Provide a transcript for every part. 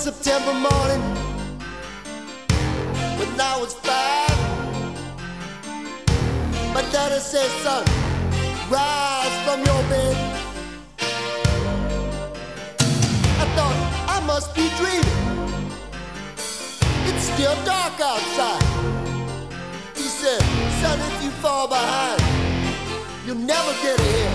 September morning, when I was 5, my daddy said, son, rise from your bed. I thought I must be dreaming. It's still dark outside. He said, son, if you fall behind, you'll never get ahead.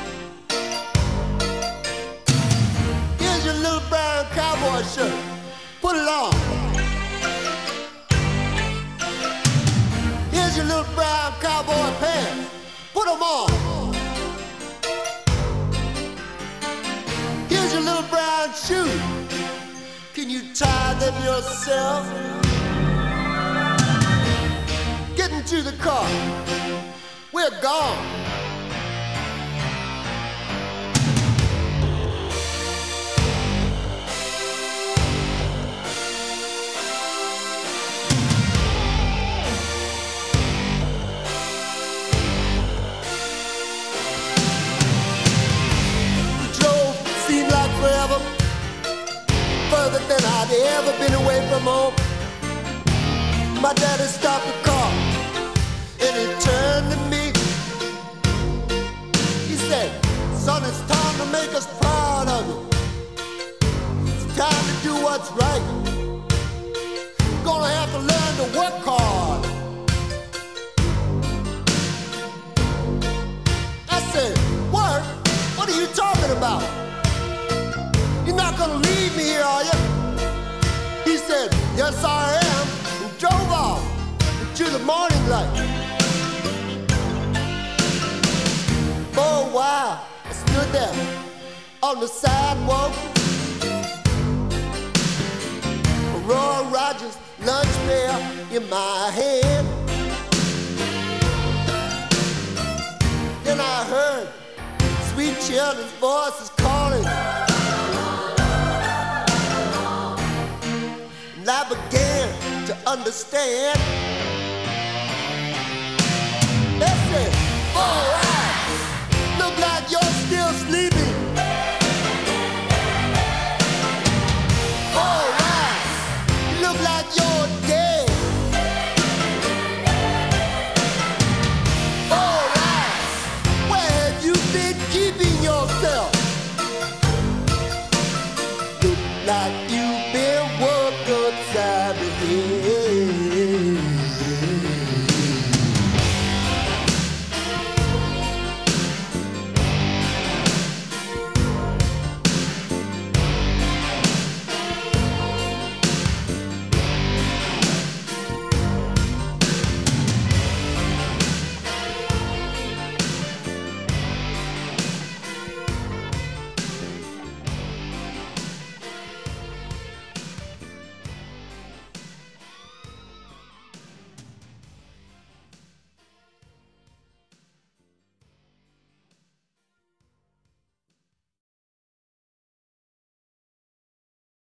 Here's your little brown cowboy shirt. Put it on. Here's your little brown cowboy pants. Put them on. Here's your little brown shoes. Can you tie them yourself? Get into the car. We're gone. Forever, further than I'd ever been away from home. My daddy stopped the car and he turned to me. He said, son, it's time to make us proud of you. It's time to do what's right. Gonna have to learn to work hard. I said, work? What are you talking about? You're not gonna leave me here, are you? He said, yes I am, and drove off into the morning light. For a while, I stood there on the sidewalk. A Roy Rogers lunch pail in my hand. Then I heard sweet children's voices calling. And I began to understand